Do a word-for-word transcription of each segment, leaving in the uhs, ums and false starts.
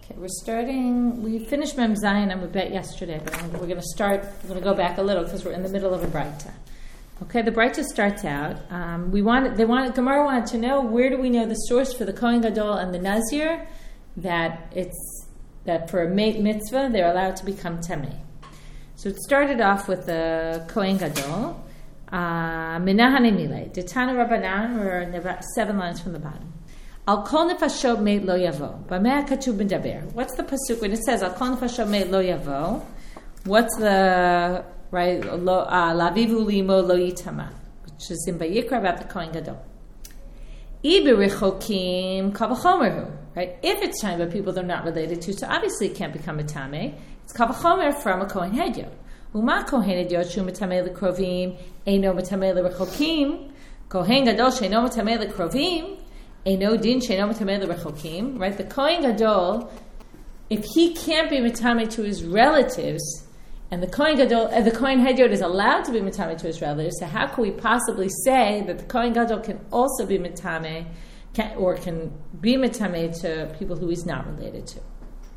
Okay, we're starting, we finished Mem Zayin and we bet yesterday, but we're going to start, we're going to go back a little because we're in the middle of a Breita. Okay, the Breita starts out, um, we wanted, they wanted, Gemara wanted to know, where do we know the source for the Kohen Gadol and the Nazir, that it's, that for a mate mitzvah, they're allowed to become Tameh. So it started off with the Kohen Gadol, Minahane Milei, Detana Rabbanan, we're about seven lines from the bottom. Al kol nefashot meit lo yavo. B'mei katuv b'daber. What's the pasuk when it says Al kol nefashot meit lo yavo? What's the right? Lavivu limo lo yitama, which is in Vayikra about the Kohen Gadol. Ibi rechokim kavachomerhu. Right? If it's time about people they're not related to, so obviously it can't become a tameh. It's kavachomer from a Kohen Hedyot. Uma Kohen Hedyot shu metameh lekrovim eino metameh lerechokim. Kohen Gadol sheino metameh lekrovim. Eino din sheino metameh lerechokim. Right? The Kohen Gadol, if he can't be metameh to his relatives, and the Kohen Gadol, uh, the Kohen Hedyot is allowed to be metameh to his relatives, so how can we possibly say that the Kohen Gadol can also be metameh, can, or can be metameh to people who he's not related to?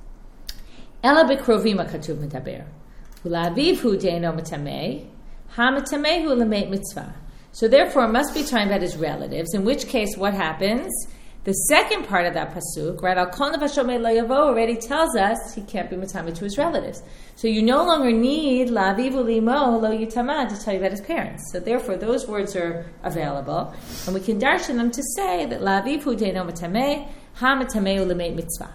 Ela bekrovim hakatuv medaber. Ulaviv hu deino metameh, ha metameh hu lemeit mitzvah. So therefore, it must be talking about his relatives, in which case, what happens? The second part of that pasuk, right, Al kol nefashot meit lo yavo, already tells us he can't be metameh to his relatives. So you no longer need la'avivu limo lo yitama to tell you about his parents. So therefore, those words are available, and we can darshan them to say that la'avivu deino metameh, ha metameh u'lemeit mitzvah.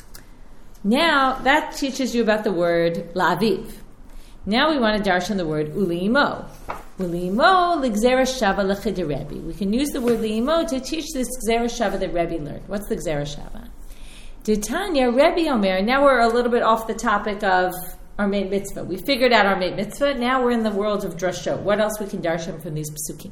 Now, that teaches you about the word la'aviv. Now we want to darshan the word u'li'imo. U'li'imo l'gzera shava l'chid Rebbe. We can use the word li'imo to teach this gzera shava that Rebbe learned. What's the gzera shava? D'tanya Rebbe Omer. Now we're a little bit off the topic of our main mitzvah. We figured out our main mitzvah. Now we're in the world of drashot. What else we can darshan from these psukim?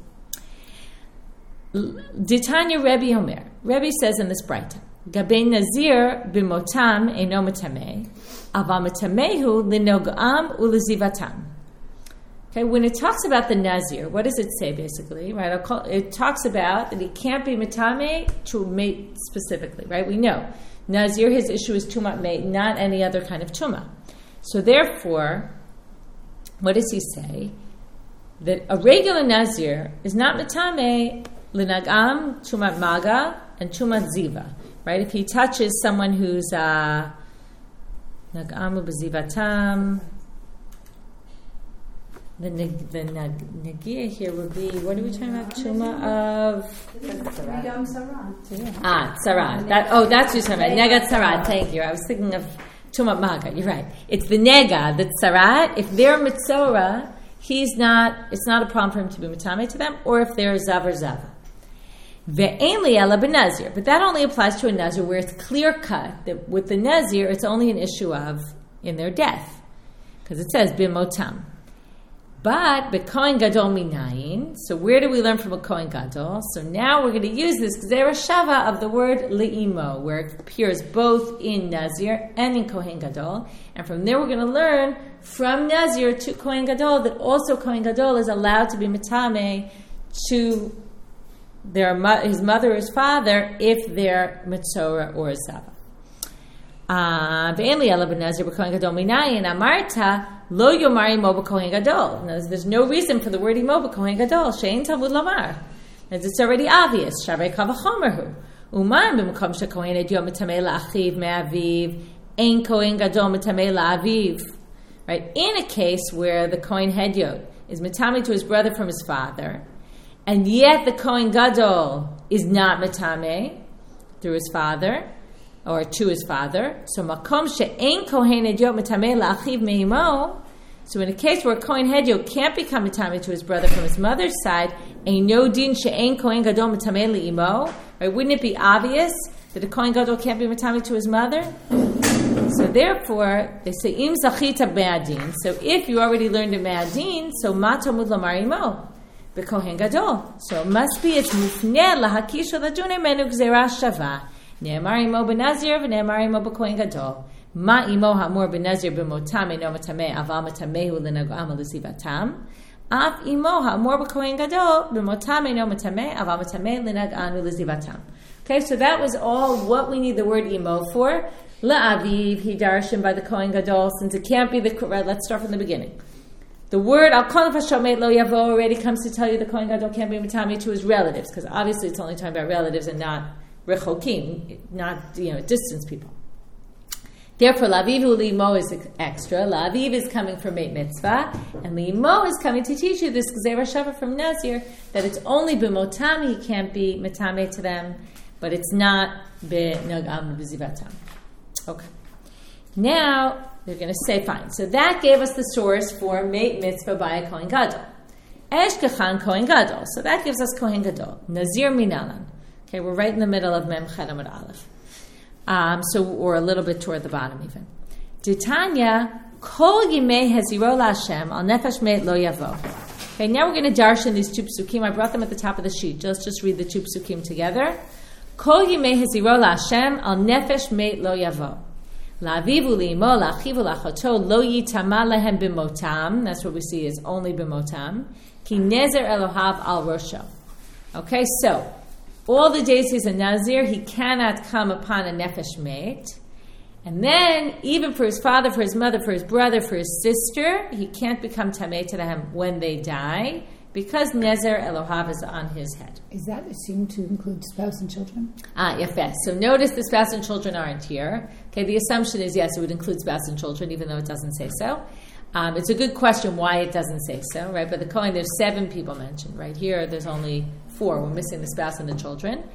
D'tanya Rebbe Omer. Rebbe says in this Breita, Gabei Nazir b'motam eino metameh, aval metamehu linogam ulezivatam. Okay, when it talks about the Nazir, what does it say basically? Right, call, it talks about that he can't be metameh to mate specifically. Right, we know Nazir, his issue is tumat mate, not any other kind of tuma. So therefore, what does he say? That a regular Nazir is not metameh linagam tumat maga and tumat ziva. Right, if he touches someone who's uh, nagam u'bezivatam. The the nagia here would be, what are we talking about? Tuma of ah tzara. That oh, that's what you're talking about. Nega tzara. Thank you. I was thinking of tuma maga. You're right. It's the nega, the tzarat. If they're mitzora, he's not. It's not a problem for him to be mitameh to them. Or if they're zav or zava. Ve'en li'ela b'nazir. But that only applies to a nazir where it's clear cut that with the nazir it's only an issue of in their death, because it says b'motam. But b'kohen gadol minayin. So where do we learn from a kohen gadol? So now we're going to use this gzera shava of the word li'imo, where it appears both in nazir and in kohen gadol, and from there we're going to learn from nazir to kohen gadol that also kohen gadol is allowed to be metameh to their his mother or his father if they're mitzora or zava. Ve'en li'ela b'nazir b'kohen gadol minayin amarta lo yomar imo b'kohen gadol. There's no reason for the word imo b'kohen gadol. She'ein talmud lamar. As it's already obvious. Shavei kavachomerhu. Uman b'mkom shekohen hedyot metameh la'achiv me'aviv ein kohen gadol metameh la'aviv. Right? In a case where the kohen hedyot is metameh to his brother from his father, and yet the kohen gadol is not metameh through his father, or to his father. So makom she'ein kohen hedyot metameh la'achiv me'imo. So in a case where a kohen hedyot can't become metameh to his brother from his mother's side, eino din she'ein kohen gadol metameh li'imo. Right? Wouldn't it be obvious that a kohen gadol can't be metameh to his mother? So therefore, they say im zachita me'adin. So if you already learned a me'adin, so ma tamud lamar imo b'kohen gadol. So it must be it's mufneh lahakish ladune menu gzera shava. Ne'emar imo b'nazir v'ne'emar imo b'kohen gadol. Ma imo ha'amur b'nazir b'motam eino metameh aval metamehu l'nagam u'lezivatam. Af imo ha'amur b'kohen gadol b'motam eino metameh aval metameh l'nagam u'lezivatam. Okay, so that was all what we need the word imo for. La'aviv, he darshan by the Kohen Gadol, since it can't be the, right, let's start from the beginning. The word al kol nefesh shomet lo yavo already comes to tell you the Kohen Gadol can't be matame to his relatives, because obviously it's only talking about relatives and not rechokim, not, you know, distance people. Therefore, Lavivu Limo is extra. Laviv is coming from Meit Mitzvah, and Limo is coming to teach you this Gzeira Shava from Nazir, that it's only b'motam he can't be matame to them, but it's not b'nagam b'zivatam. Okay. Now, they're going to say, fine. So that gave us the source for Meit Mitzvah by a Kohen Gadol. Eshkechan Kohen Gadol. So that gives us Kohen Gadol. Nazir Minalan. Okay, we're right in the middle of Mem Chet Amud Aleph. Um, so, or a little bit toward the bottom even. Titania, Kol Yimei Heziro LaHashem Al Nefesh Meit Lo Yavo. Okay, now we're going to darshan these two psukim. I brought them at the top of the sheet. Let's just read the two psukim together. Kol Yimei Heziro LaHashem Al Nefesh Meit Lo Yavo. La'avivu li'imo la'achivu la'achoto lo yitama lehem b'motam. That's what we see is only b'motam. Ki nezer Elohav al rosho. Okay, so all the days he's a Nazir, he cannot come upon a nefesh mate. And then, even for his father, for his mother, for his brother, for his sister, he can't become tamei to them when they die, because Nezer Elohav is on his head. Is that assumed to include spouse and children? Ah, yes. So notice the spouse and children aren't here. Okay, the assumption is, yes, it would include spouse and children, even though it doesn't say so. Um, it's a good question why it doesn't say so, right? But the Kohen, there's seven people mentioned. Right here, there's only four. We're missing the spouse and the children.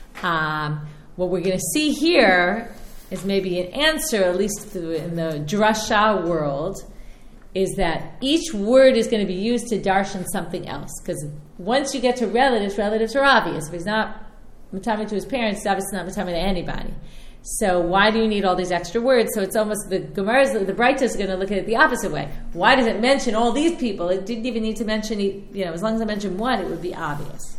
Um, what we're going to see here is maybe an answer, at least in the drasha world, is that each word is going to be used to darshan something else. Because once you get to relatives, relatives are obvious. If he's not matame to his parents, he's obviously not matame to anybody. So why do you need all these extra words? So it's almost, the Gemara's, the Breita is going to look at it the opposite way. Why does it mention all these people? It didn't even need to mention, you know, as long as I mention one, it would be obvious.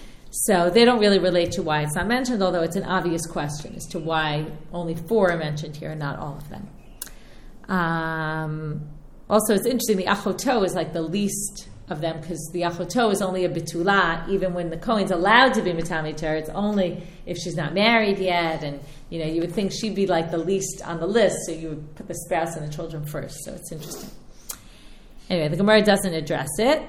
So they don't really relate to why it's not mentioned, although it's an obvious question as to why only four are mentioned here and not all of them. Um, also, it's interesting, the Achoto is like the least of them, because the Achoto is only a Betula, even when the Kohen's allowed to be Matami to her, it's only if she's not married yet, and you know, you would think she'd be like the least on the list, so you would put the spouse and the children first, so it's interesting. Anyway, the Gemara doesn't address it.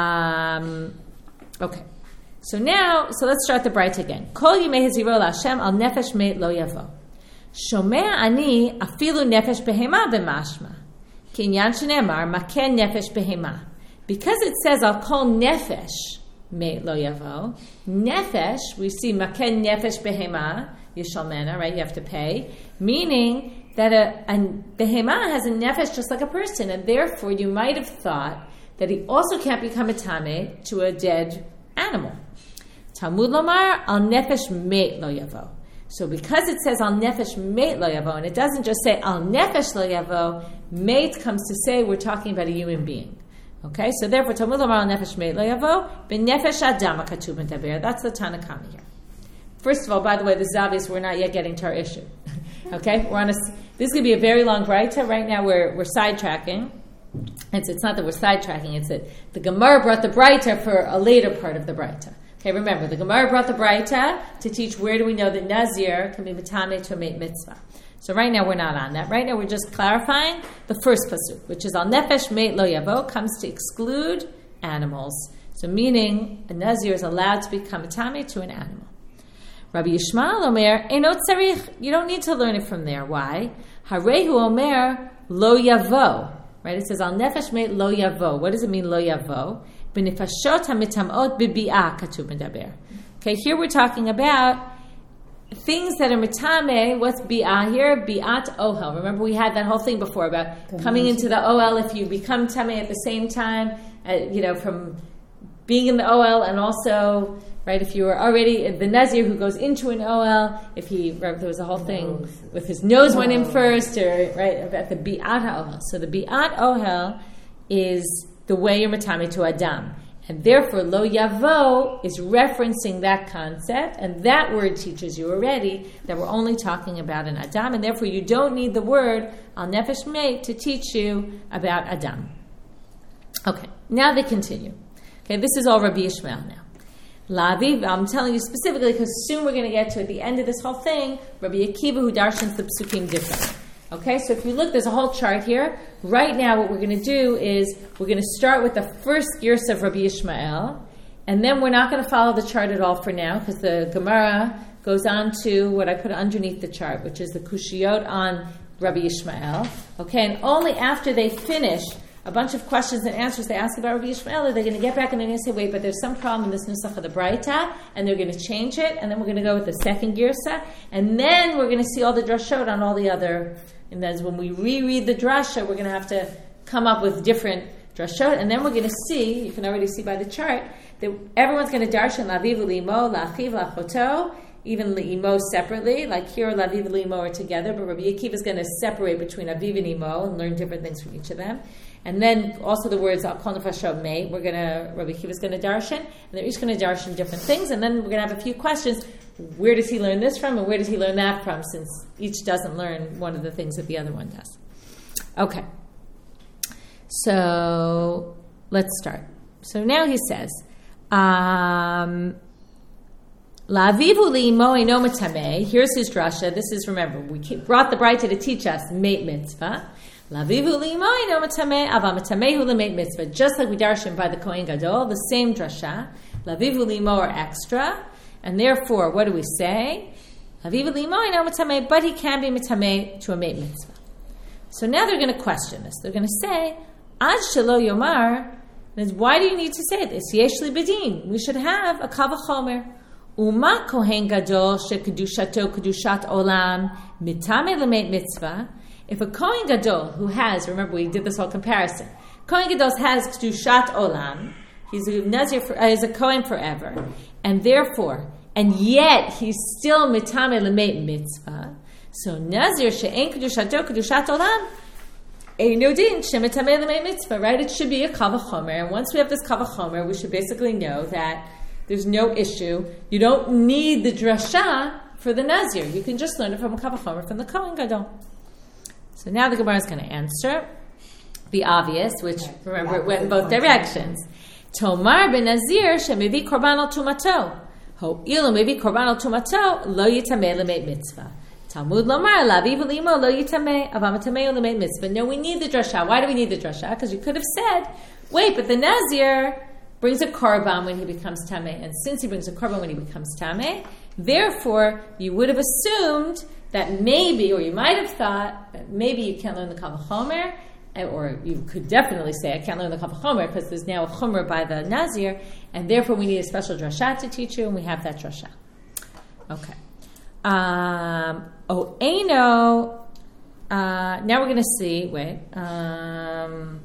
Um, okay. So now, so let's start the Breita again. Kol yimei heziro LaHashem al nefesh meit lo yavo. Shomea ani afilu nefesh behema b'mashma. Kinyan shenemar maken nefesh behema. Because it says al kol nefesh meit lo yavo. Nefesh, we see maken nefesh behema yishalmena, right? You have to pay, meaning that a, a behema has a nefesh just like a person, and therefore you might have thought that he also can't become a tameh to a dead animal. Talmud lomar al nefesh meit lo yavo. So because it says al nefesh meit lo yavo, and it doesn't just say al nefesh lo yavo, meit comes to say we're talking about a human being. Okay, so therefore Talmud lomar al nefesh meit lo yavo b'nefesh adam hakatuv b'daber. That's the Tanna Kama here. First of all, by the way, this is obvious. We're not yet getting to our issue. Okay, we're on a. This is going to be a very long Breita. Right now, we're we're sidetracking. It's it's not that we're sidetracking. It's that the Gemara brought the Breita for a later part of the Breita. Okay, remember, the Gemara brought the Breita to teach where do we know that Nazir can be Matame to a Meit Mitzvah. So right now we're not on that. Right now we're just clarifying the first pasuk, which is Al Nefesh Meit Lo Yavo, comes to exclude animals. So meaning a Nazir is allowed to become Matame to an animal. Rabbi Yishmael Omer, Einot Tzarich, you don't need to learn it from there. Why? Harehu Omer Lo Yavo. Right? It says Al Nefesh Meit Lo Yavo. What does it mean Lo Yavo? B'nefashot hamitamot b'bi'ah katuv medaber. Okay, here we're talking about things that are mitame. What's bi'ah here? Bi'at ohel. Remember we had that whole thing before about coming into the ohel if you become tameh at the same time, uh, you know, from being in the ohel, and also, right, if you were already the Nazir who goes into an ohel, if he, right, there was a whole thing nose. with his nose went in first, or right, about the bi'at ohel. So the bi'at ohel is the way you're matame to Adam. And therefore, lo yavo is referencing that concept, and that word teaches you already that we're only talking about an Adam, and therefore you don't need the word al nefesh meit to teach you about Adam. Okay, now they continue. Okay, this is all Rabbi Yishmael now. La'aviv, I'm telling you specifically because soon we're going to get to, at the end of this whole thing, Rabbi Akiva who darshans the psukim differently. Okay, so if you look, there's a whole chart here. Right now what we're going to do is we're going to start with the first girsa of Rabbi Yishmael, and then we're not going to follow the chart at all for now because the Gemara goes on to what I put underneath the chart, which is the Kushiyot on Rabbi Yishmael. Okay, and only after they finish a bunch of questions and answers they ask about Rabbi Yishmael, are they going to get back and they're going to say, wait, but there's some problem in this Nusach of the Braita, and they're going to change it, and then we're going to go with the second Girsa, and then we're going to see all the drashot on all the other, and that's when we reread the drasha, we're going to have to come up with different drashot, and then we're going to see, you can already see by the chart, that everyone's going to darshan La'aviv U'L'imo, La'achiv La'choto, even L'Imo separately, like here La'aviv and L'Imo are together, but Rabbi Akiva is going to separate between Aviv and Imo and learn different things from each of them. And then also the words Al Kol Nefashot Mei, we're gonna Rabbi Akiva is going to darshan, and they're each going to darshan different things, and then we're going to have a few questions. Where does he learn this from, and where does he learn that from? Since each doesn't learn one of the things that the other one does. Okay, so let's start. So now he says, um, La'aviv U'L'Imo Eino Mitameh. Here's his drasha. This is, remember, we brought the Braita to teach us meit mitzvah. La'aviv U'L'Imo Eino Mitameh, Ava Mitamehu L'meit mitzvah. Just like we darshan by the Kohen Gadol, the same drasha. La'aviv U'L'Imo are extra, and therefore, what do we say? La'aviv U'L'Imo Eino Mitameh, but he can be mitameh to a meit mitzvah. So now they're going to question this. They're going to say, Ad Shelo Yomar. Why do you need to say this? Yesh li bedin. We should have a kal v'chomer. Uma kohen gadol shekedushato kedushat olam mitameh lemeit mitzvah. If a kohen gadol who has, remember we did this whole comparison, kohen gadol has kedushat olam, he's a nazir, for, uh, he's a kohen forever, and therefore, and yet he's still mitameh lemeit mitzvah. So nazir she'en kedushato kedushat olam. Right? It should be a kal v'chomer, and once we have this kal v'chomer, we should basically know that there's no issue. You don't need the drasha for the nazir. You can just learn it from a kal v'chomer from the Kohen Gadol. So now the Gemara is going to answer the obvious, which remember it went in both directions. Tomar ben nazir shemevi korban al tumato, ho ilu mevi korban al tumato lo yitameh lemeit mitzvah. Talmud lomar la'aviv u'l'imo lo yitameh ava mitameh lemeit mitzvah. No, we need the drasha. Why do we need the drasha? Because you could have said, wait, but the nazir brings a korban when he becomes tameh, and since he brings a korban when he becomes tameh, therefore you would have assumed that maybe, or you might have thought that maybe you can't learn the kal v'chomer, or you could definitely say I can't learn the kal v'chomer because there's now a chomer by the nazir, and therefore we need a special drasha to teach you, and we have that drasha. Okay. Um, oh, Eino. Uh, now we're going to see. Wait. Um,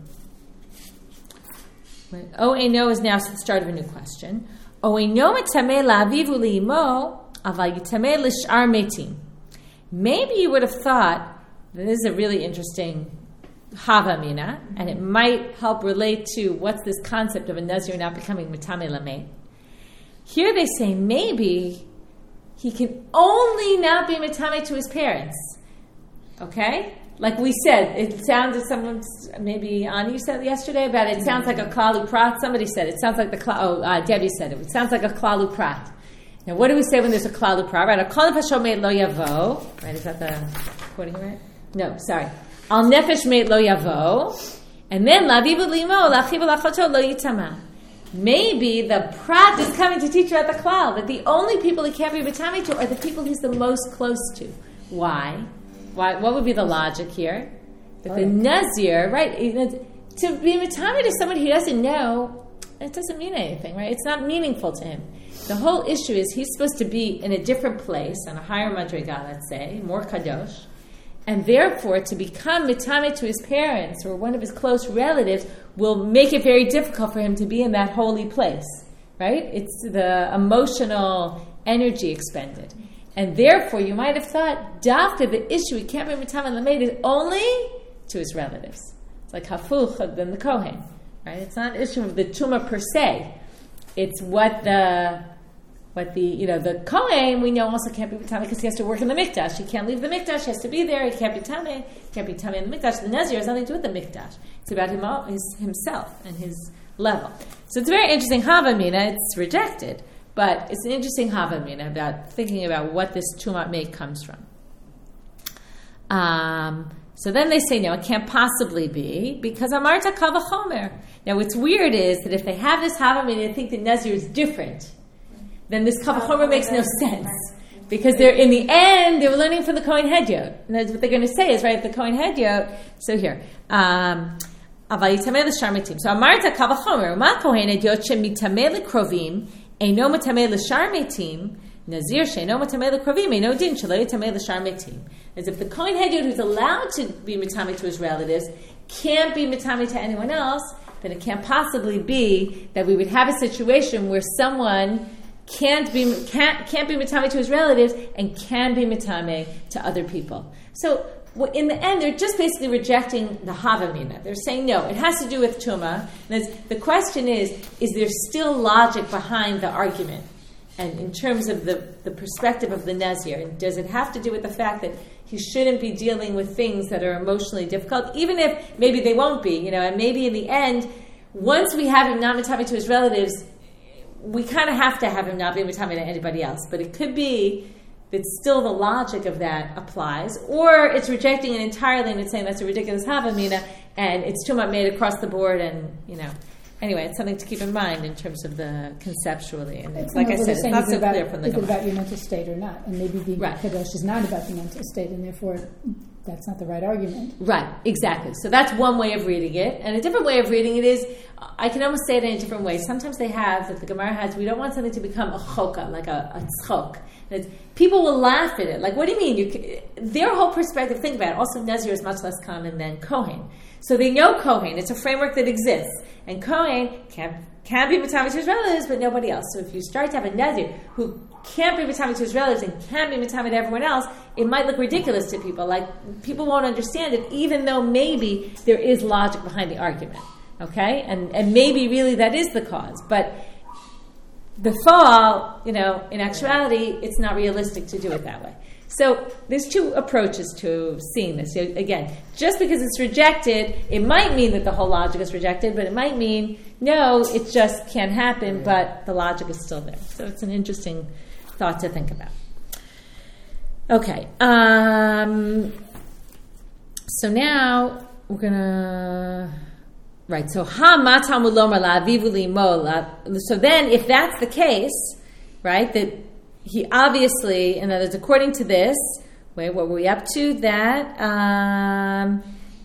O Eino is now the start of a new question. O Eino mitameh la'aviv u'l'imo, aval yitameh l'sh'ar metim. Maybe you would have thought that this is a really interesting havamina, and it might help relate to what's this concept of a nazir not becoming mitameh lameit. Here they say maybe he can only not be mitameh to his parents. Okay? Like we said, it sounded, someone, maybe Ani said yesterday about it, it sounds like a klalu prat. Somebody said it sounds like the, oh, uh, Debbie said it, it sounds like a klalu prat. Now what do we say when there's a klalu prat? Right, a kol nefesh meit lo yavo. Right, is that the quoting right? No, sorry. Al nefesh meit lo yavo. And then la'aviv u'l'imo, la'achiv u'l'achoto lo yitama. Maybe the prat is coming to teach you at the klal, that the only people he can't be mitameh to are the people he's the most close to. Why? Why, what would be the logic here? That oh, the nazir, right, to be mitameh to somebody he doesn't know, it doesn't mean anything, right? It's not meaningful to him. The whole issue is he's supposed to be in a different place, on a higher madriga, let's say, more kadosh, and therefore to become mitameh to his parents or one of his close relatives will make it very difficult for him to be in that holy place, right? It's the emotional energy expended. And therefore, you might have thought, dafka, the issue, he can't be mitameh lameit is only to his relatives. It's like hafuch than the kohen, right? It's not an issue of the tumah per se. It's what the, what the, you know, the kohen we know also can't be mitameh because he has to work in the mikdash. He can't leave the mikdash. He has to be there. He can't be tameh. He can't be tameh in the mikdash. The nazir has nothing to do with the mikdash. It's about him, his, himself and his level. So it's a very interesting havamina. It's rejected. But it's an interesting havamina about thinking about what this tumat made comes from. Um, so then they say, no, it can't possibly be because amarta kal v'chomer. Now, what's weird is that if they have this havamina and think that Nazir is different, then this kal v'chomer makes no sense. Because they're, in the end, they were learning from the Kohen Hedyot. And that's what they're going to say is, right, the Kohen Hedyot. So here, um, aval yitameh l'sharmitim. So amarta kal v'chomer, ma Kohen Hedyot shemitameh l'krovim, eino matameh l'sharmitim, Nazir she'eino matameh l'krovim, eino din shelo yitameh l'sharmitim. As if the Kohen Hedyot who's allowed to be matameh to his relatives can't be matameh to anyone else, then it can't possibly be that we would have a situation where someone can't be can't can't be mitame to his relatives and can be mitame to other people. So in the end, they're just basically rejecting the havamina. They're saying no, it has to do with tuma. And the question is: is there still logic behind the argument? And in terms of the, the perspective of the Nazir, does it have to do with the fact that he shouldn't be dealing with things that are emotionally difficult, even if maybe they won't be, you know? And maybe in the end, once we have him not mitame to his relatives, we kind of have to have him not be mitame to anybody else. But it could be that still the logic of that applies, or it's rejecting it entirely and it's saying that's a ridiculous havamina and it's too much made across the board. And you know, anyway, it's something to keep in mind in terms of the conceptually. And it's, like I said, it's not so about, clear from the Is Gemara. it about your mental state or not? And maybe being right. kadosh is not about the mental state, and therefore that's not the right argument. Right, exactly. So that's one way of reading it. And a different way of reading it is, I can almost say it in a different way. Sometimes they have, that the Gemara has, we don't want something to become a choka, like a, a tzchok. And it's, people will laugh at it. Like, what do you mean? You, their whole perspective, think about it. Also, Nazir is much less common than Kohen. So they know Kohen. It's a framework that exists. And Kohen can, can be matami to his relatives, but nobody else. So if you start to have a Nazir who can't be matami to his relatives and can't be matami to everyone else, it might look ridiculous to people. Like, people won't understand it, even though maybe there is logic behind the argument. Okay? And and maybe really that is the cause. But the fall, you know, in actuality, it's not realistic to do it that way. So there's two approaches to seeing this. Again, just because it's rejected, it might mean that the whole logic is rejected, but it might mean, no, it just can't happen, but the logic is still there. So it's an interesting thought to think about. Okay. Um, so now we're going to... Right, so ha matam ulomar la'avivu limo. So then, if that's the case, right, that he obviously, in other words, according to this, wait, what were we up to? That, um,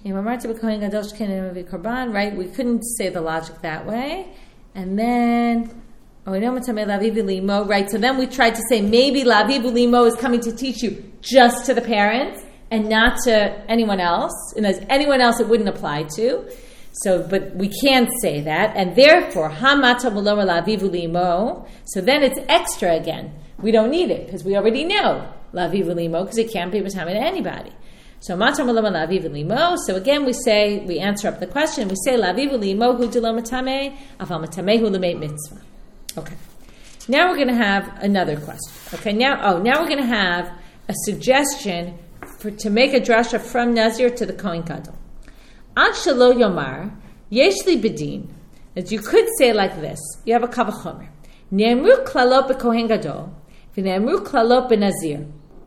right, we couldn't say the logic that way. And then, oh, right, so then we tried to say maybe la'avivu limo is coming to teach you just to the parents and not to anyone else. And as anyone else it wouldn't apply to. So, but we can't say that, and therefore, ha-mata mulomar la'avivu limo. So then it's extra again. We don't need it because we already know la'avivu limo because it can't be matame to anybody. So mata mulomar la'avivu limo. So again, we say we answer up the question. We say la'avivu limo hu de lo matame aval matame hu l'meit mitzvah. Okay. Now we're going to have another question. Okay. Now, oh, now we're going to have a suggestion for to make a drasha from Nazir to the Kohen Gadol. Ad shelo yomar, yesh li bedin. That you could say like this. You have a kal v'chomer. Ne'emru klalot b'kohen gadol, v'ne'emru klalot b'nazir.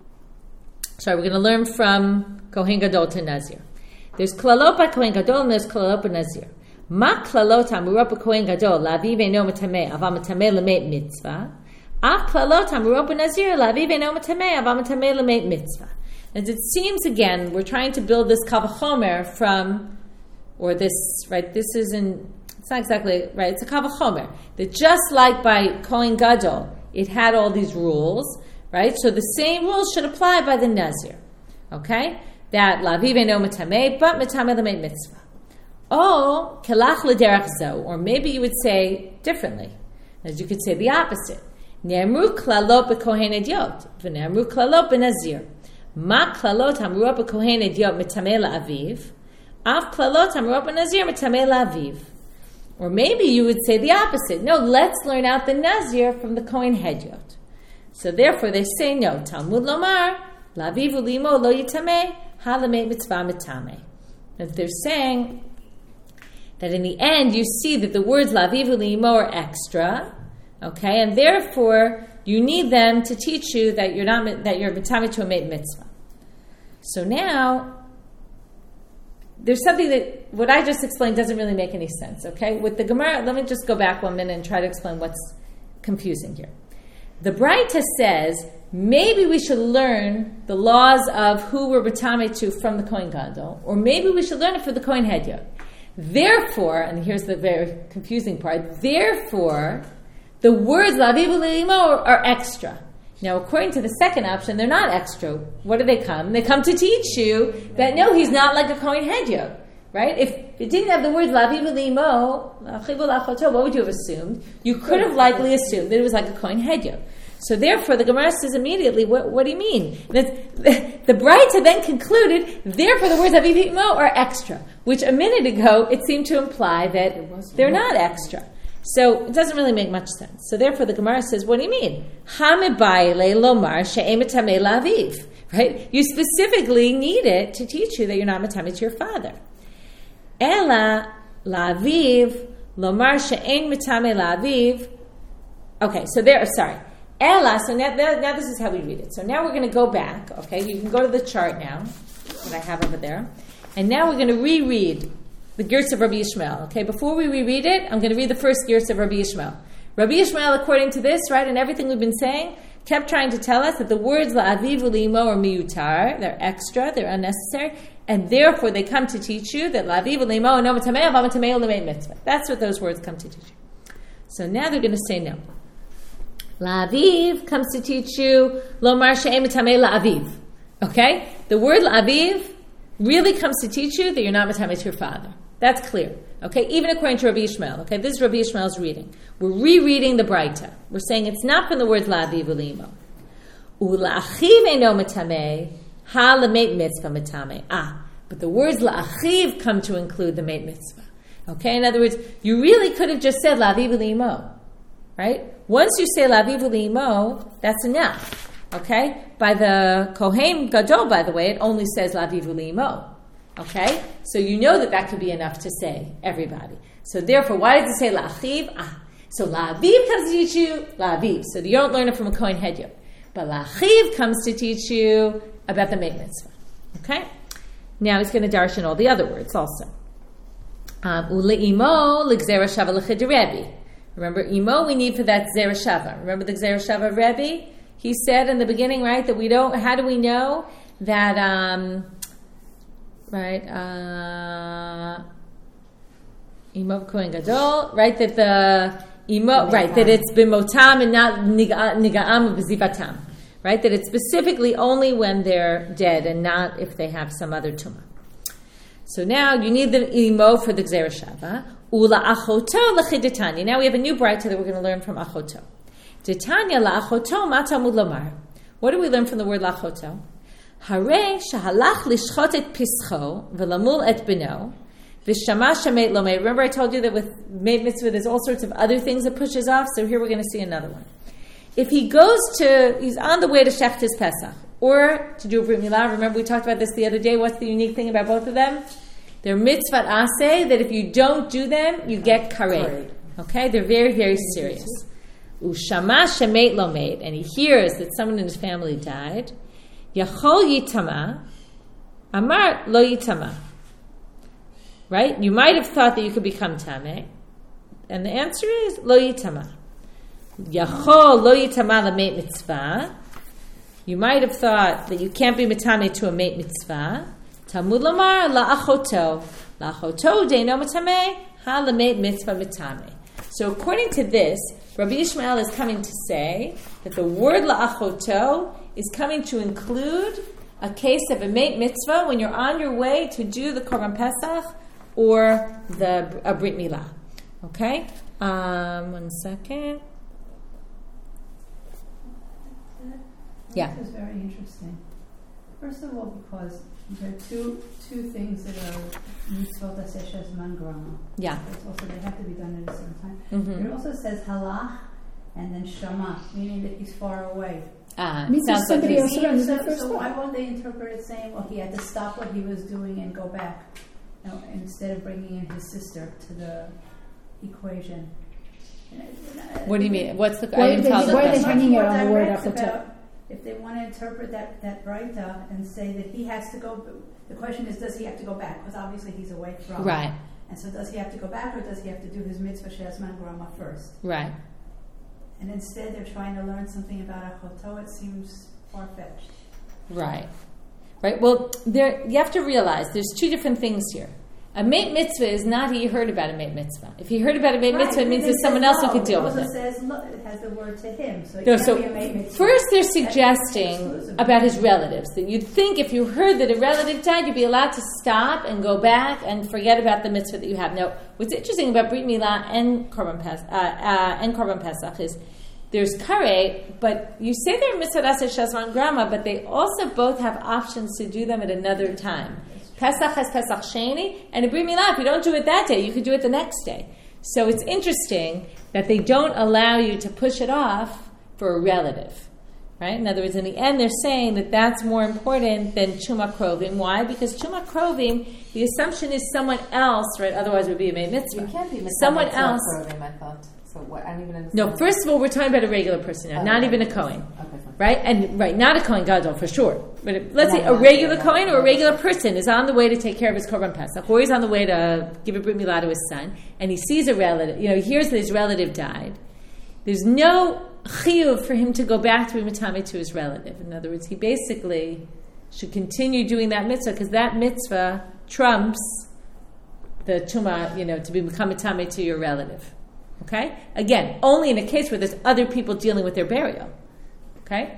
Sorry, we're going to learn from Kohen Gadol to Nazir. There's klalot by Kohen Gadol and there's klalot b'nazir. Ma klalot amurot b'kohen gadol, la'aviv eino matameh, aval matameh l'meit mitzvah. Af klalot amurot b'nazir, la'aviv eino matameh, aval matameh l'meit mitzvah. And it seems, again, we're trying to build this kal v'chomer from, or this, right, this isn't, it's not exactly, right, it's a kal v'chomer. That just like by Kohen Gadol, it had all these rules, right? So the same rules should apply by the Nazir, okay? That la'aviv eino matameh, but matameh l'meit mitzvah. Oh, kelach l'derech zo, or maybe you would say differently, as you could say the opposite. Ne'emru klalot b'kohen hedyot, v'ne'emru klalot b'nazir. Ma klalot hamurot b'kohen hedyot mitameh la'aviv, af klalot hamurot b'nazir mitameh la'aviv. Or maybe you would say the opposite. No, let's learn out the Nazir from the Kohen hedyot. So therefore they say no. Talmud lomar, la'aviv u'limo lo yitameh, ha l'meit mitzvah mitameh. That they're saying that in the end you see that the words la'aviv u'limo are extra, Okay, and therefore you need them to teach you that you're not that you're mitame to a meit mitzvah. So now there's something that what I just explained doesn't really make any sense. Okay, with the Gemara, let me just go back one minute and try to explain what's confusing here. The Braita says maybe we should learn the laws of who we're mitame to from the Kohen Gadol, or maybe we should learn it for the Kohen Hedyot. Therefore, and here's the very confusing part, therefore, the words Laviv U'Le'imo are, are extra. Now, according to the second option, they're not extra. What do they come? They come to teach you that, no, he's not like a Kohen Hedyot. Right? If it didn't have the words Laviv U'Le'imo, what would you have assumed? You could have likely assumed that it was like a Kohen Hedyot. So therefore, the Gemara says immediately, what, what do you mean? That's, the the Braita then concluded, therefore the words Laviv U'Le'imo are extra, which a minute ago it seemed to imply that they're not extra. So it doesn't really make much sense. So therefore the Gemara says, what do you mean? Hamebayle lomar she'em mitamei la'aviv. Right? You specifically need it to teach you that you're not mitamei to your father. Ela la'aviv lomar she'en mitamei la'aviv. Okay, so there, sorry. Ela, so now, now this is how we read it. So now we're going to go back, okay? You can go to the chart now that I have over there. And now we're going to reread the Gertz of Rabbi Yishmael. Okay, before we reread it, I'm going to read the first Gertz of Rabbi Yishmael. Rabbi Yishmael, according to this, right, and everything we've been saying, kept trying to tell us that the words la'aviv u'le'imo are miyutar, they're extra, they're unnecessary, and therefore they come to teach you that la'aviv u'le'imo no mitamei ava mitamei u'lemeit mitzvah. That's what those words come to teach you. So now they're going to say no. La'aviv comes to teach you lomar she'em mitamei la'aviv. Okay? The word la'aviv really comes to teach you that you're not mitamei to your father. That's clear. Okay? Even according to Rabbi Yishmael. Okay? This is Rabbi Yishmael's reading. We're rereading the Braita. We're saying it's not from the words la'aviv u'le'imo. U'la'achiv eino mitamei ha lemeit mitzvah mitamei. Ah, but the words la'achiv come to include the meit mitzvah. Okay? In other words, you really could have just said la'aviv u'le'imo. Right? Once you say Laviv U'Le'imo, that's enough. Okay? By the Kohen Gadol, by the way, it only says Laviv U'Le'imo. Okay? So you know that that could be enough to say everybody. So therefore, why does it say La'achiv? Ah, so La'aviv comes to teach you La'aviv. So you don't learn it from a Kohen Hedyot. But La'achiv comes to teach you about the Meit Mitzvah. Okay? Now he's going to darshan all the other words also. Um, U'Le'imo l'gzera shava l'chid Remember, imo we need for that Gzera Shava. Remember the Gzera Shava Rebbe? He said in the beginning, right, that we don't, how do we know that, um, right, uh, imo Kohen Gadol, right, that the, imo, right, that it's bimotam and not niga'am b'zivatam, right, that it's specifically only when they're dead and not if they have some other tumah. So now you need the imo for the Gzera Shava. Ula achoto l'chidetanya. Now we have a new Braita that we're going to learn from achoto. Detanya la'achoto ma tamud lomar. What do we learn from the word la'achoto? Hare shahalach lishchot et pischo v'lamul et beno v'shama shemet lomei. Remember I told you that with meit mitzvah there's all sorts of other things that pushes off. So here we're going to see another one. If he goes to, he's on the way to Shechtis Pesach or to do a Brit Milah. Remember we talked about this the other day. What's the unique thing about both of them? They're mitzvat aseh, that if you don't do them, you get kared. Okay? They're very, very serious. Ushama shemet lo meit, and he hears that someone in his family died. Yachol yitama, amar lo yitama. Right? You might have thought that you could become tameh, and the answer is lo yitama. Yachol lo yitama la meit mitzvah. You might have thought that you can't be mitameh to a meit mitzvah. Talmud lomar la'achoto la'achoto deino mitameh ha lemeit mitzvah mitameh. So according to this, Rabbi Yishmael is coming to say that the word la'achoto is coming to include a case of a meit mitzvah when you're on your way to do the Korban Pesach or the a Brit Milah. Okay? Um, one second. Yeah. This is very interesting. First of all, because there are two two things that are mitzvot aseh zman grama. Yeah. It's also they have to be done at a certain time. Mm-hmm. It also says halach and then shama, meaning that he's far away. Ah, means sounds like somebody else around so, the first so one. why won't they interpret it saying, well, he had to stop what he was doing and go back, you know, instead of bringing in his sister to the equation? What do you mean? What's the? Why I didn't they- follow why that they question. hanging Much it more on the word direct achotah? about if they want to interpret that, that Breita and say that he has to go, the question is, does he have to go back? Because obviously he's away from. Right. And so does he have to go back or does he have to do his mitzvah shezman grama first? Right. And instead they're trying to learn something about achotah. It seems far-fetched. Right. Right. Well, there you have to realize there's two different things here. A mate mitzvah is not he heard about a mate mitzvah. If he heard about a mate Right, mitzvah, it means it there's says someone else who lo. could deal It with also it. says lo, it has the word to him. So it No, can't so be a mate mitzvah. first they're That's suggesting exclusive. about his relatives that you'd think if you heard that a relative died, you'd be allowed to stop and go back and forget about the mitzvah that you have. Now, what's interesting about Brit Milah and Korban Pesach, uh, uh, and Korban Pesach is there's karei, but you say they're mitzvah shazman grama, but they also both have options to do them at another time. Pesach has Pesach Sheni, and a Brit Milah, if you don't do it that day, you could do it the next day. So it's interesting that they don't allow you to push it off for a relative, right? In other words, in the end, they're saying that that's more important than Chuma Krovim. Why? Because Chuma Krovim, the assumption is someone else, right? Otherwise, it would be a Mei Mitzvah. You can't be mitzvah Someone mitzvah else. Krovim, I thought. So what? I don't even understand. No, first of all, we're talking about a regular person now, Oh, not okay. even a Kohen. Okay, fine. Right? And right, not a Kohen Gadol for sure. But if, let's Not say a a regular Gadol, Kohen not or a a regular person is on the way to take care of his Korban Pesach, or he's on the way to give a Brit Milah to his son, and he sees a relative, you know, he hears that his relative died. There's no chiyuv for him to go back to be matame to his relative. In other words, he basically should continue doing that mitzvah because that mitzvah trumps the tuma, you know, to be become matame to your relative. Okay? Again, only in a case where there's other people dealing with their burial. Okay?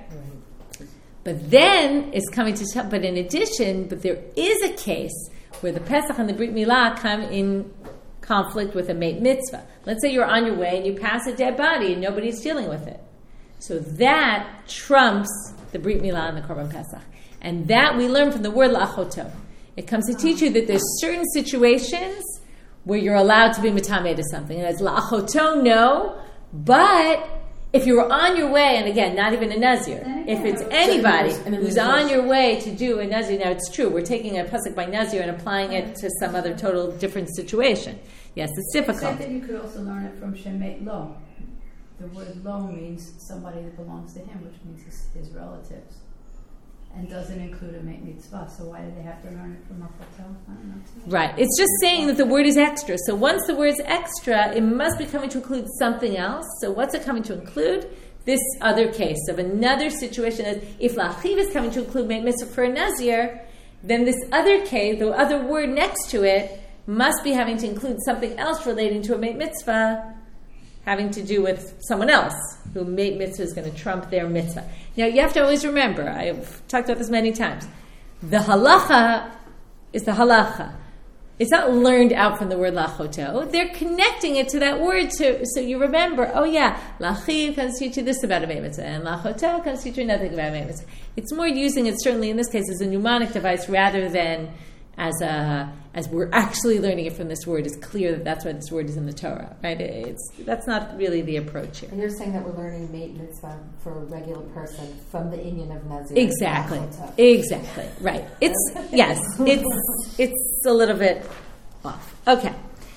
But then it's coming to tell, but in addition, but there is a case where the Pesach and the Brit Milah come in conflict with a mate mitzvah. Let's say you're on your way and you pass a dead body and nobody's dealing with it. So that trumps the Brit Milah and the Korban Pesach. And that we learn from the word la'achoto. It comes to teach you that there's certain situations where you're allowed to be mitameh to something. And it's la'achoto, no, but if you were on your way, and again, not even a nazir, if it's anybody who's on your way to do a nazir, now it's true, we're taking a pasuk by nazir and applying it to some other total different situation. Yes, it's difficult. Except that you could also learn it from Shemet Lo. The word Lo means somebody that belongs to him, which means his, his relatives. And doesn't include a mate mitzvah, so why do they have to learn it from a hotel? I don't know. Right. It's just saying that the word is extra. So once the word's extra, it must be coming to include something else. So what's it coming to include? This other case of another situation. That if lachiv is coming to include mate mitzvah for a nazir, then this other case, the other word next to it, must be having to include something else relating to a mate mitzvah, having to do with someone else who mate mitzvah is going to trump their mitzvah. Now, you have to always remember, I've talked about this many times, the halacha is the halacha. It's not learned out from the word lachoto. They're connecting it to that word to, so you remember, oh yeah, lachiv comes to teach you this about a mate mitzvah, and lachoto comes to teach you nothing about a mate mitzvah. It's more using it, certainly in this case, as a mnemonic device rather than as a, as we're actually learning it from this word. It's clear that that's why this word is in the Torah, right? It's, that's not really the approach here. And you're saying that we're learning mate mitzvah for a regular person from the Inyan of Nazir. Exactly. Exactly. Right. It's, yes, it's, it's a little bit off. Okay.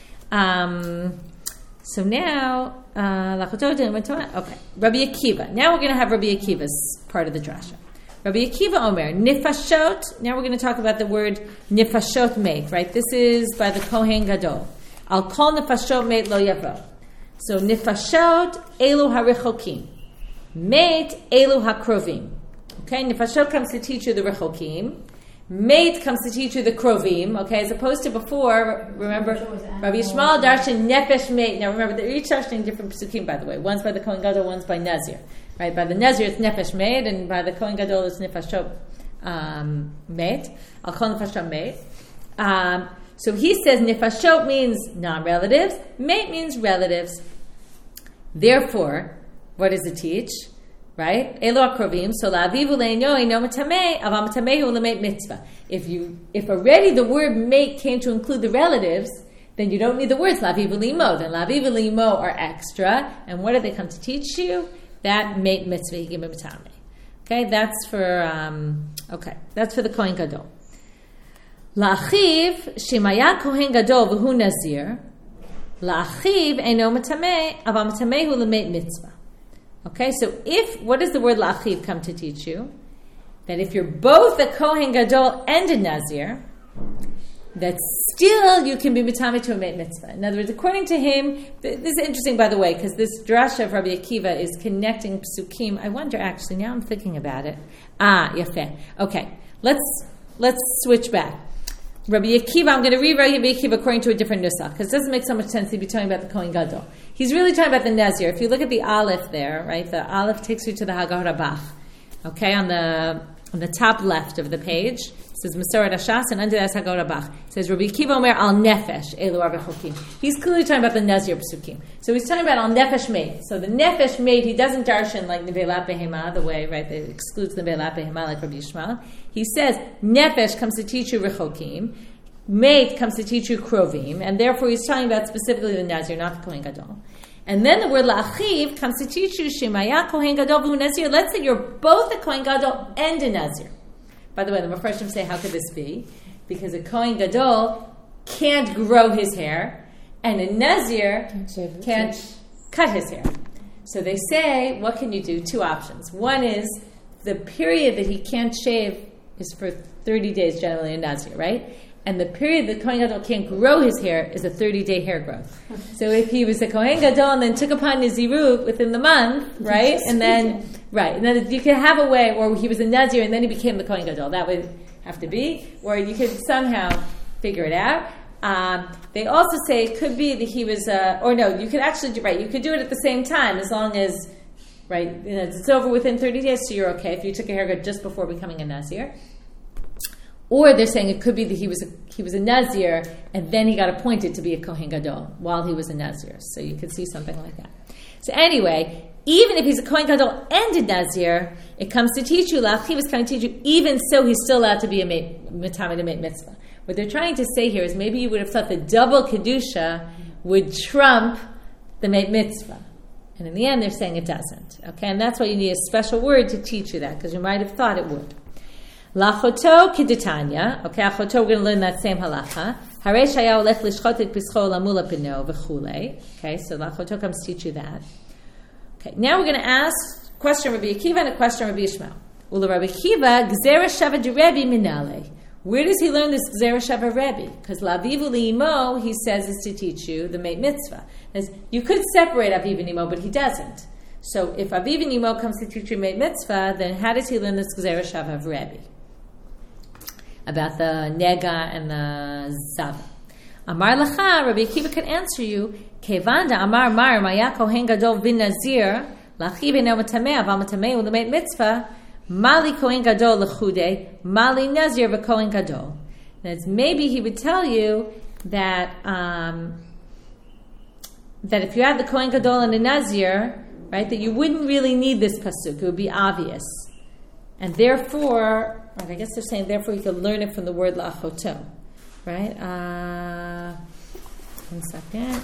Um, so now, uh, okay. Rabbi Akiva. Now we're going to have Rabbi Akiva's part of the drasha. Rabbi Akiva Omer, nifashot. Now we're going to talk about the word nifashot mate, right? This is by the Kohen Gadol. I'll call nifashot mate lo yavo. So nifashot elu harichokim. Mate elu hakrovim. Okay, nifashot comes to teach you the rechokim. Mate comes to teach you the krovim. Okay, as opposed to before, remember, Rabbi Yishmael darshan nefesh mate. Now remember, they're each darshaning different psukim, by the way. One's by the Kohen Gadol, one's by Nazir. Right, by the Nazir it's nefesh made, and by the Kohen Gadol it's nefashot um, made. I'll call nefashot made. Um, so he says nefashot means non-relatives, mate means relatives. Therefore, what does it teach? Right? Elo akrovim. So la'aviv uleino ino matamei avam matamehu ulemate mitzvah. If you, if already the word mate came to include the relatives, then you don't need the words la'aviv uleimo. Then la'aviv uleimo are extra, and what do they come to teach you? That mate mitzvah higim b'matame. Okay, that's for um, okay, that's for the Kohen Gadol. La'achiv shemaya Kohen Gadol v'hu nazir La'achiv eino matameh, aval matameh hu l'meit mitzvah. Okay, so if, what does the word la'achiv come to teach you? That if you're both a Kohen Gadol and a Nazir, that still you can be mitame to a meit mitzvah. In other words, according to him, this is interesting, by the way, because this drasha of Rabbi Akiva is connecting psukim. I wonder, actually, now I'm thinking about it. Ah, yafeh. Okay, let's let's switch back. Rabbi Akiva, I'm going to read Rabbi Akiva according to a different nusach, because it doesn't make so much sense to be talking about the Kohen Gadol. He's really talking about the Nazir. If you look at the Aleph there, right, the Aleph takes you to the Hagar Rabach. Okay, on the on the top left of the page, it says Masoret Hashas, and under that Hagar Rabach. It says Rabbi Akiva Omer al Nefesh Elu Arba Chokim. He's clearly talking about the Nazir psukim. So he's talking about al Nefesh made. So the Nefesh made, he doesn't darshan like Nevelat Behema, the way, right, that excludes Nevelat Behema like Rabbi Yishmael. He says Nefesh comes to teach you Rechokim, made comes to teach you Krovim, and therefore he's talking about specifically the Nazir, not the Kohen Gadol. And then the word la'achiv comes to teach you Shemaya Kohen Gadol v'hu Nazir. Let's say you're both a Kohen Gadol and a Nazir. By the way, the Mefarshim say, how could this be? Because a Kohen Gadol can't grow his hair, and a Nazir can't, can't cut his hair. So they say, what can you do? Two options. One is the period that he can't shave is for thirty days, generally a Nazir, right? And the period that Kohen Gadol can't grow his hair is a thirty-day hair growth. So if he was a Kohen Gadol and then took upon Nazirut within the month, right, and then right, and then you could have a way, or he was a Nazir and then he became the Kohen Gadol. That would have to be, or you could somehow figure it out. Um, they also say it could be that he was, uh, or no, you could actually do right. You could do it at the same time as long as, right, you know, it's over within thirty days, so you're okay if you took a haircut just before becoming a Nazir. Or they're saying it could be that he was a, he was a Nazir and then he got appointed to be a Kohen Gadol while he was a Nazir. So you could see something like that. So anyway, even if he's a Kohen Gadol and a Nazir, it comes to teach you, La'achiv is coming to teach you, even so he's still allowed to be a Mitame to Meit Mitzvah. What they're trying to say here is maybe you would have thought the double Kedusha would trump the Meit Mitzvah. And in the end, they're saying it doesn't. Okay, and that's why you need a special word to teach you that, because you might have thought it would. Lachoto kiditanya. Okay, achoto, we're going to learn that same halacha. Harei shaya olech lishchot et pischo lamula pino v'chulei. Okay, so lachoto comes to teach you that. Okay, now we're going to ask a question of Rabbi Akiva and a question of Rabbi Yishmael. Ula Rabbi Akiva, gzera shava de Rebbe minale. Where does he learn this gzera shava Rebbe? Because lavivu li'imo, he says, is to teach you the Meit Mitzvah. You could separate aviv and imo, but he doesn't. So if aviv and imo comes to teach you Meit Mitzvah, then how does he learn this gzera shava of Rebbe? About the nega and the zav. Amar lacha, Rabbi Akiva could answer you, Kevanda amar mar maya kohen gadol vin nazir, lachiv eno matameh, aval matameh u'lemeit mitzvah, mali kohen gadol lechude, mali nazir v'kohen gadol. And maybe he would tell you that um, that if you had the kohen gadol and the nazir, right, that you wouldn't really need this pasuk. It would be obvious. And therefore, right, I guess they're saying, therefore you can learn it from the word la'achoto. Right? Uh, one second.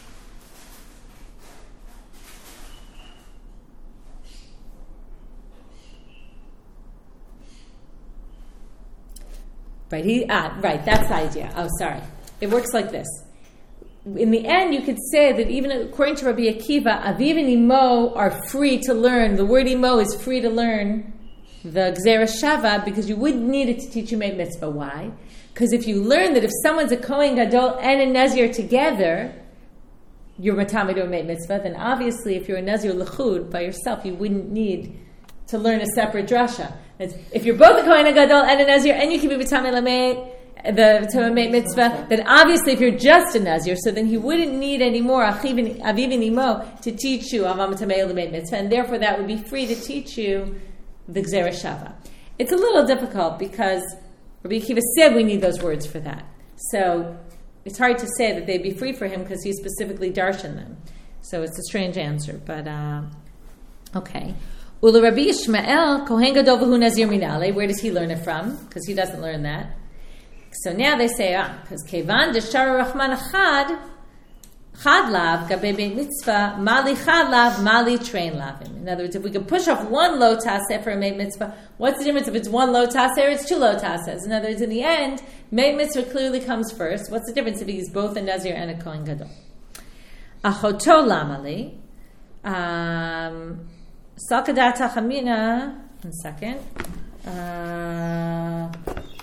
Right, he, ah, right, that's the idea. Oh, sorry. It works like this. In the end, you could say that even according to Rabbi Akiva, Aviv and Imo are free to learn. The word Imo is free to learn the Gzera Shava, because you wouldn't need it to teach you Meit Mitzvah. Why? Because if you learn that if someone's a Kohen Gadol and a Nazir together, you're Matame to a Meit Mitzvah, then obviously if you're a Nazir L'chud by yourself, you wouldn't need to learn a separate drasha. If you're both a Kohen Gadol and a Nazir, and you can be Matame L'meit, the to a Meit Mitzvah, then obviously if you're just a Nazir, so then he wouldn't need any more Aviv and Imo to teach you Avam Matame L'meit Mitzvah, and therefore that would be free to teach you the Gzera Shava. It's a little difficult because Rabbi Akiva said we need those words for that. So it's hard to say that they'd be free for him because he specifically darshan them. So it's a strange answer, but uh, okay. Ula Rabbi Yishmael, Kohen Gadol v'hu Nazir minale. Where does he learn it from? Because he doesn't learn that. So now they say, ah, because Kevan deshara Rachman achad, chad lav gabe Meit Mitzvah, mali chad lav, mali train lavim. In other words, if we could push off one lo taseh for a Meit Mitzvah, what's the difference if it's one lo taseh or it's two lo tasehs? In other words, in the end, Meit Mitzvah clearly comes first. What's the difference if he's both a Nazir and a Kohen Gadol? Achoto lamali. Um, Salkadat Chamina. One second. Uh,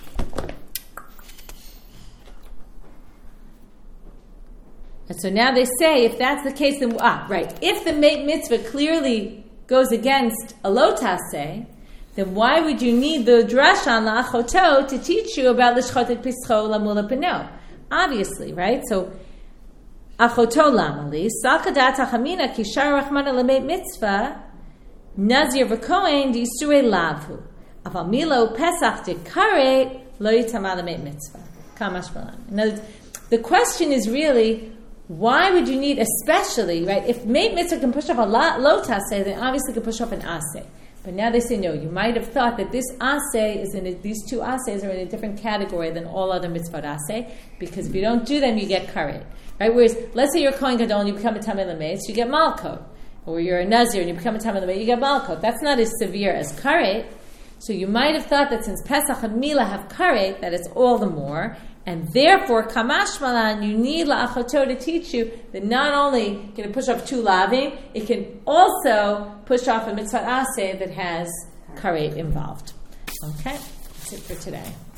and so now they say, if that's the case, then ah, right. If the mitzvah clearly goes against a lo taseh, then why would you need the drasha on la'achoto to teach you about l'shchot et pischo lamula peno? Obviously, right? So, achoto lamali, salkadat hachamina kishar rachmana lemeit mitzvah, nazir v'kohen di'surei lavhu. Aval milo pesach dekare lo yitama lemeit mitzvah. Kamash malan. Now, the question is really, why would you need, especially, right? If meit mitzvah can push off a lo taseh, then obviously can push off an aseh. But now they say, no, you might have thought that this aseh is in a, these two asehs are in a different category than all other mitzvot aseh, because if you don't do them, you get karet. Right? Whereas, let's say you're a kohen gadol and you become a tamei lamed, so you get malkot. Or you're a nazir and you become a tamei lamed, you get malkot. That's not as severe as karet. So you might have thought that since Pesach and Mila have karet, that it's all the more. And therefore, kamash malan, you need la'achoto to teach you that not only can it push off two lavim, it can also push off a mitzvah aseh that has karet involved. Okay, that's it for today.